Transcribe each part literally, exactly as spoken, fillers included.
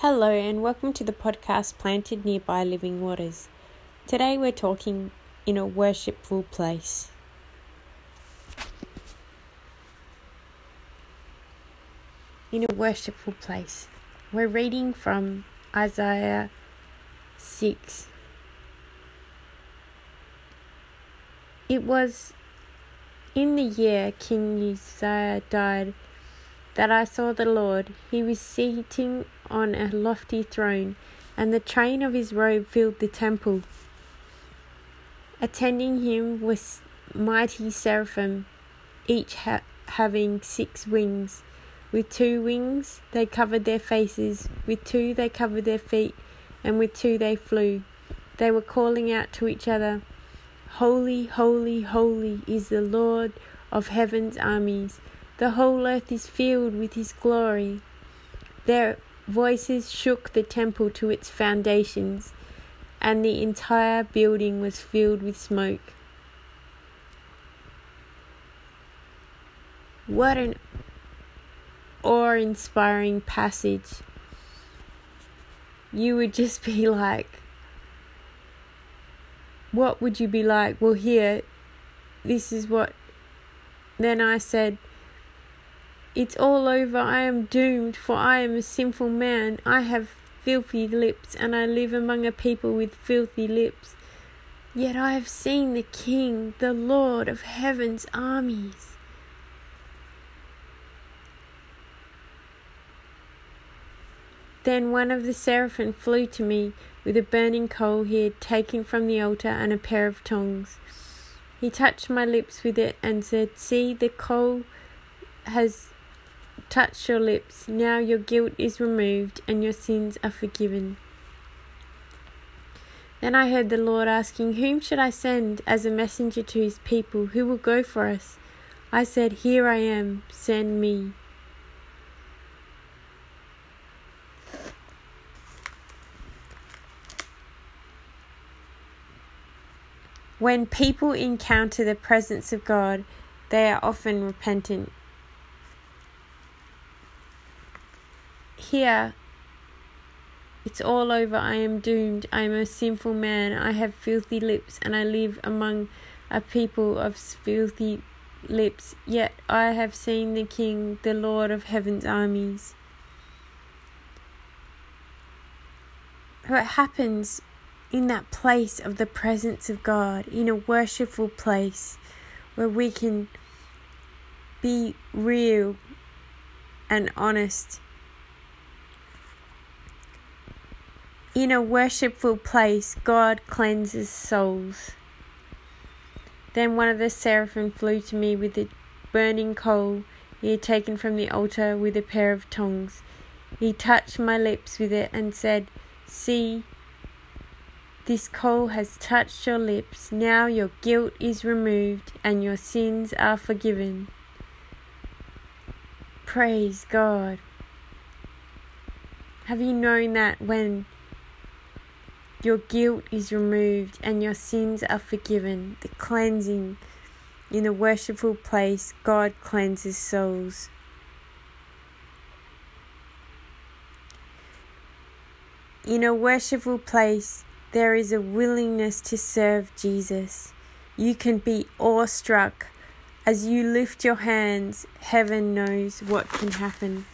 Hello and welcome to the podcast Planted Nearby Living Waters. Today we're talking in a worshipful place. In a worshipful place. We're reading from Isaiah six. It was in the year King Uzziah died that I saw the Lord. He was sitting on a lofty throne, and the train of his robe filled the temple. Attending him was mighty seraphim, each ha- having six wings. With two wings they covered their faces, with two they covered their feet, and with two they flew. They were calling out to each other, "Holy, holy, holy is the Lord of heaven's armies. The whole earth is filled with his glory." Their voices shook the temple to its foundations, and the entire building was filled with smoke. What an awe-inspiring passage. You would just be like, what would you be like? Well, here, this is what. Then I said, "It's all over. I am doomed, for I am a sinful man. I have filthy lips, and I live among a people with filthy lips. Yet I have seen the King, the Lord of heaven's armies." Then one of the seraphim flew to me with a burning coal he had taken from the altar and a pair of tongs. He touched my lips with it and said, "See, the coal has touched your lips. Now your guilt is removed and your sins are forgiven." Then I heard the Lord asking, "Whom should I send as a messenger to his people? Who will go for us?" I said, "Here I am, send me." When people encounter the presence of God, they are often repentant. Here, it's all over. I am doomed. I am a sinful man. I have filthy lips, and I live among a people of filthy lips. Yet I have seen the King, the Lord of heaven's armies. What happens in that place of the presence of God, in a worshipful place where we can be real and honest? In a worshipful place, God cleanses souls. Then one of the seraphim flew to me with a burning coal he had taken from the altar with a pair of tongs. He touched my lips with it and said, "See, this coal has touched your lips. Now your guilt is removed and your sins are forgiven." Praise God. Have you known that when your guilt is removed and your sins are forgiven, the cleansing in a worshipful place, God cleanses souls? In a worshipful place, there is a willingness to serve Jesus. You can be awestruck. As you lift your hands, heaven knows what can happen.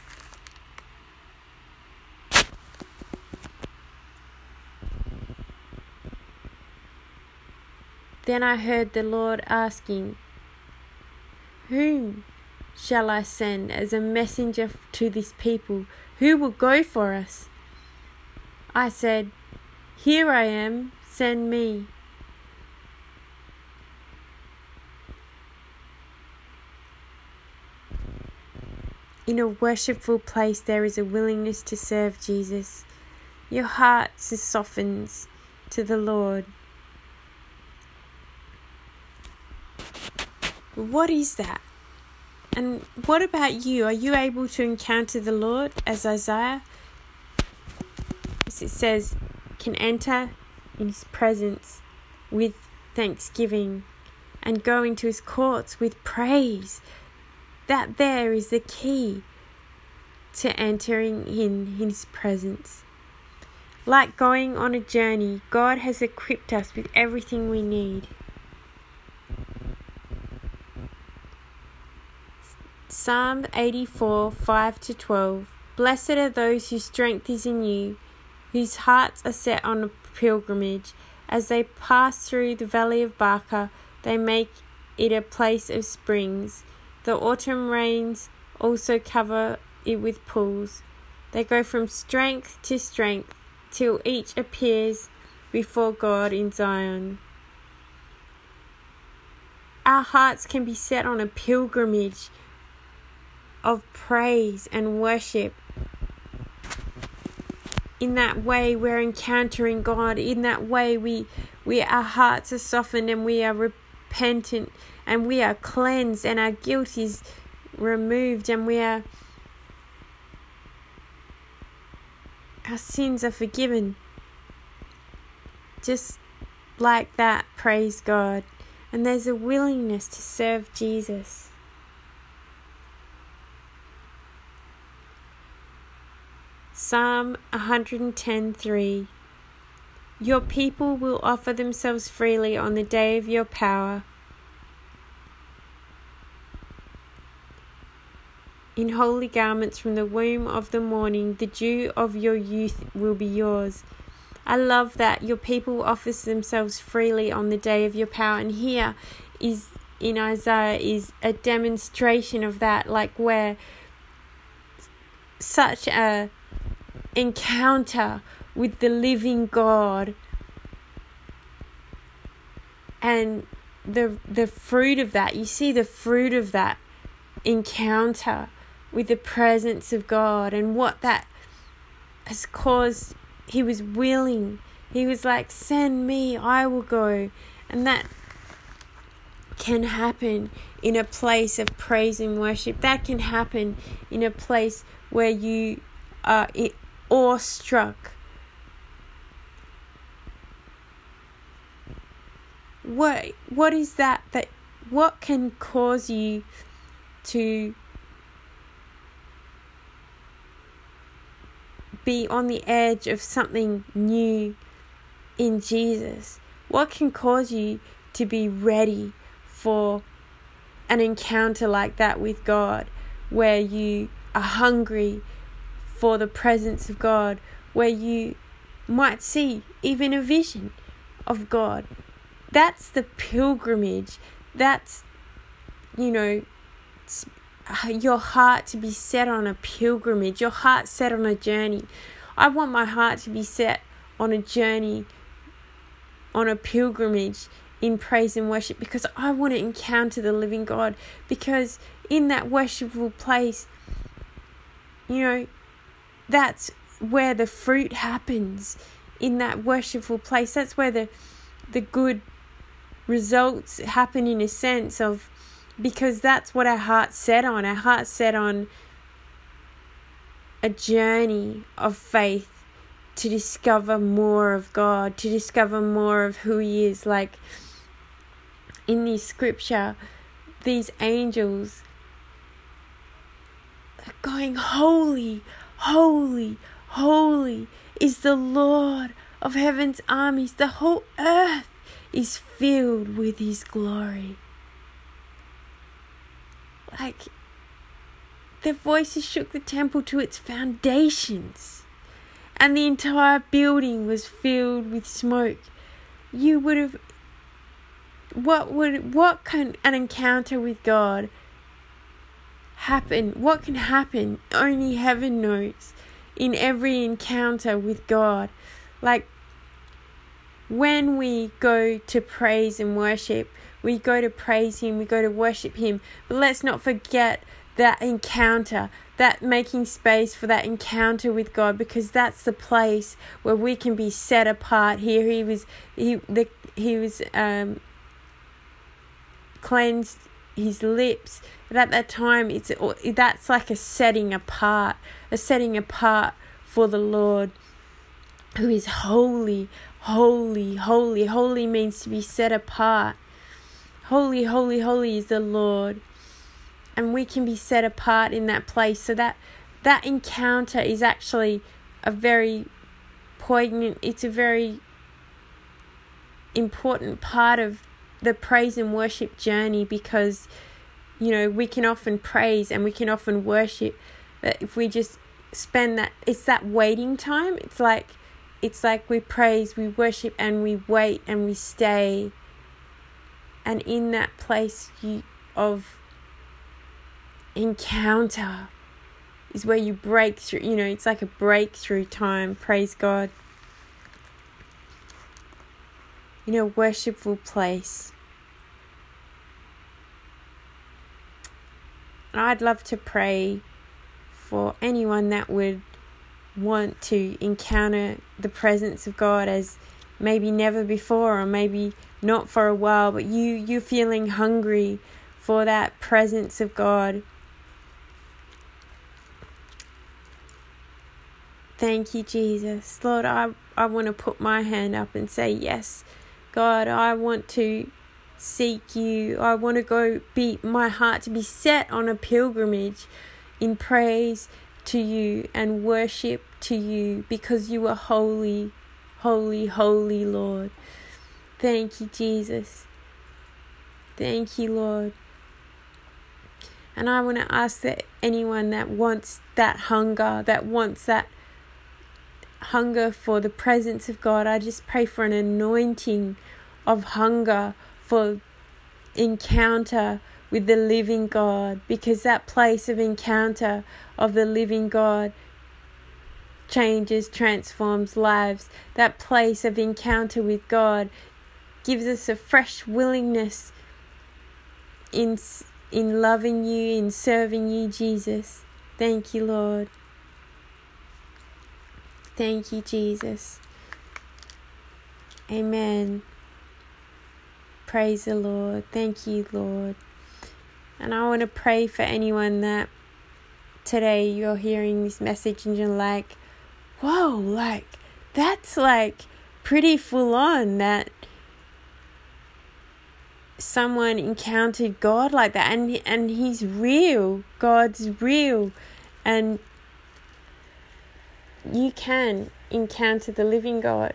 Then I heard the Lord asking, "Whom shall I send as a messenger to this people? Who will go for us?" I said, "Here I am, send me." In a worshipful place, there is a willingness to serve Jesus. Your heart softens to the Lord. What is that? And what about you? Are you able to encounter the Lord as Isaiah? As it says, can enter in his presence with thanksgiving and go into his courts with praise. That there is the key. to entering in His presence. Like going on a journey, God has equipped us with everything we need. Psalm eighty-four, five to twelve. Blessed are those whose strength is in you, whose hearts are set on a pilgrimage. As they pass through the valley of Baca, they make it a place of springs. The autumn rains also cover it with pools. They go from strength to strength, till each appears before God in Zion. Our hearts can be set on a pilgrimage of praise and worship. In that way, we're encountering God. In that way, we, we our hearts are softened and we are repentant and we are cleansed and our guilt is removed and we are our sins are forgiven. Just like that, praise God. And there's a willingness to serve Jesus. Psalm one ten, three. Your people will offer themselves freely on the day of your power. In holy garments from the womb of the morning, the dew of your youth will be yours. I love that your people offers themselves freely on the day of your power. And here is in Isaiah is a demonstration of that, like where such a encounter with the living God and the the fruit of that. You see the fruit of that encounter with the presence of God and what that has caused. He was willing. He was like, send me, I will go. And that can happen in a place of praise and worship. That can happen in a place where you are awestruck. What what is that that what can cause you to be on the edge of something new in Jesus? What can cause you to be ready for an encounter like that with God, where you are hungry for the presence of God, where you might see even a vision of God? That's the pilgrimage. That's, you know, your heart to be set on a pilgrimage, your heart set on a journey. I want my heart to be set on a journey, on a pilgrimage in praise and worship, because I want to encounter the living God. Because in that worshipful place, you know, that's where the fruit happens. In that worshipful place, that's where the the good results happen, in a sense of, because that's what our heart's set on. Our heart's set on a journey of faith to discover more of God, to discover more of who He is. Like in this scripture, these angels are going, holy, holy, holy is the Lord of heaven's armies. The whole earth is filled with His glory. Like, their voices shook the temple to its foundations, and the entire building was filled with smoke. You would have, what would, what can an encounter with God happen? What can happen? Only heaven knows. In every encounter with God, like when we go to praise and worship, we go to praise Him, we go to worship Him. But let's not forget that encounter, that making space for that encounter with God, because that's the place where we can be set apart. Here He was, he the he was um, cleansed His lips. But at that time, it's that's like a setting apart, a setting apart for the Lord, who is holy, holy, holy. Holy means to be set apart. Holy, holy, holy is the Lord. And we can be set apart in that place. So that that encounter is actually a very poignant, it's a very important part of the praise and worship journey, because, you know, we can often praise and we can often worship, but if we just spend that, it's that waiting time. It's like, it's like we praise, we worship, and we wait and we stay. And in that place you, of encounter is where you break through, you know, it's like a breakthrough time. Praise God. In a worshipful place. And I'd love to pray for anyone that would want to encounter the presence of God as maybe never before, or maybe not for a while, but you, you're feeling hungry for that presence of God. Thank you, Jesus. Lord, I, I want to put my hand up and say, yes, God, I want to seek you. I want to go be my heart to be set on a pilgrimage in praise to you and worship to you, because you are holy, holy, holy, Lord. Thank you, Jesus. Thank you, Lord. And I want to ask that anyone that wants that hunger, that wants that hunger for the presence of God, I just pray for an anointing of hunger for encounter with the living God, because that place of encounter of the living God changes, transforms lives. That place of encounter with God gives us a fresh willingness in in loving you, in serving you, Jesus. Thank you, Lord. Thank you, Jesus. Amen. Praise the Lord. Thank you, Lord. And I want to pray for anyone that today you're hearing this message and you're like, whoa, like, that's like pretty full on, that someone encountered God like that, and and he's real. God's real, and you can encounter the living God.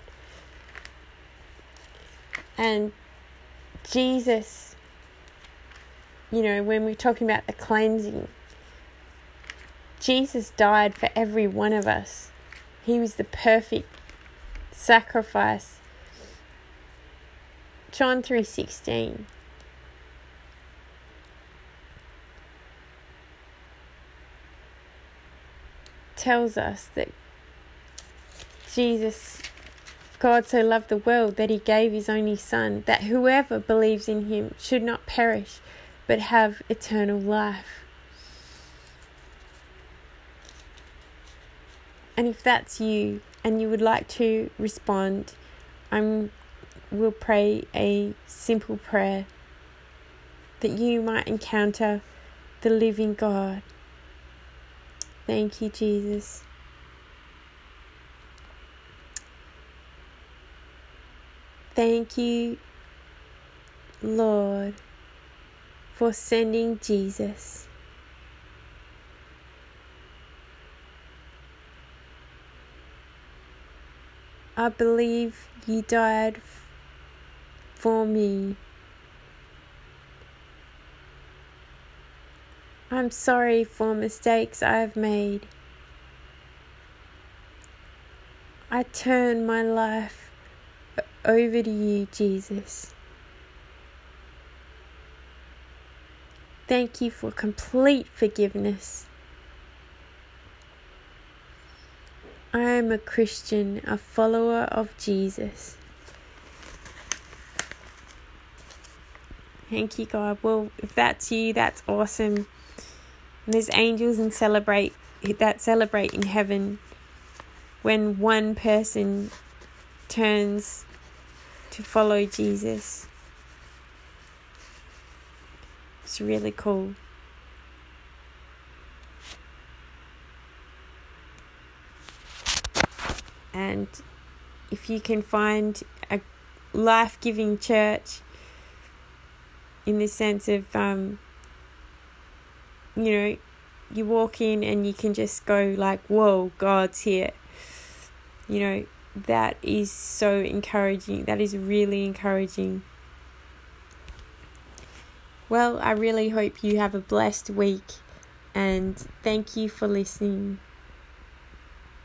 And Jesus, you know, when we're talking about the cleansing, Jesus died for every one of us. He was the perfect sacrifice. John three sixteen. Tells us that Jesus, God so loved the world that he gave his only Son, that whoever believes in him should not perish, but have eternal life. And if that's you and you would like to respond, I'm will pray a simple prayer that you might encounter the living God. Thank you, Jesus. Thank you, Lord, for sending Jesus. I believe you died for me. I'm sorry for mistakes I have made. I turn my life over to you, Jesus. Thank you for complete forgiveness. I am a Christian, a follower of Jesus. Thank you, God. Well, if that's you, that's awesome. And there's angels and celebrate that celebrate in heaven when one person turns to follow Jesus. It's really cool. And if you can find a life-giving church, in the sense of, um, you know, you walk in and you can just go like, whoa, God's here. You know, that is so encouraging. That is really encouraging. Well, I really hope you have a blessed week, and thank you for listening.